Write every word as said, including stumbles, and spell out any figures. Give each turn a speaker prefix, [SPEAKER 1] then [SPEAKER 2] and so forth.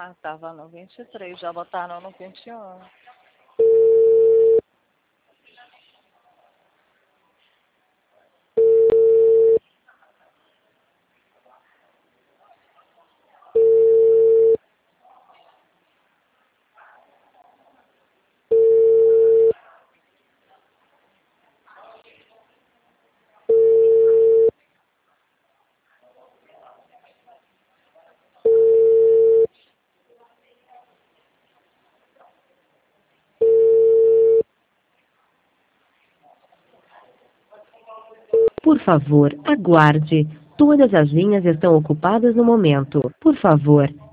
[SPEAKER 1] Ah, tava no vinte e três, já botaram no vinte e um.
[SPEAKER 2] Por favor, aguarde. Todas as linhas estão ocupadas no momento. Por favor,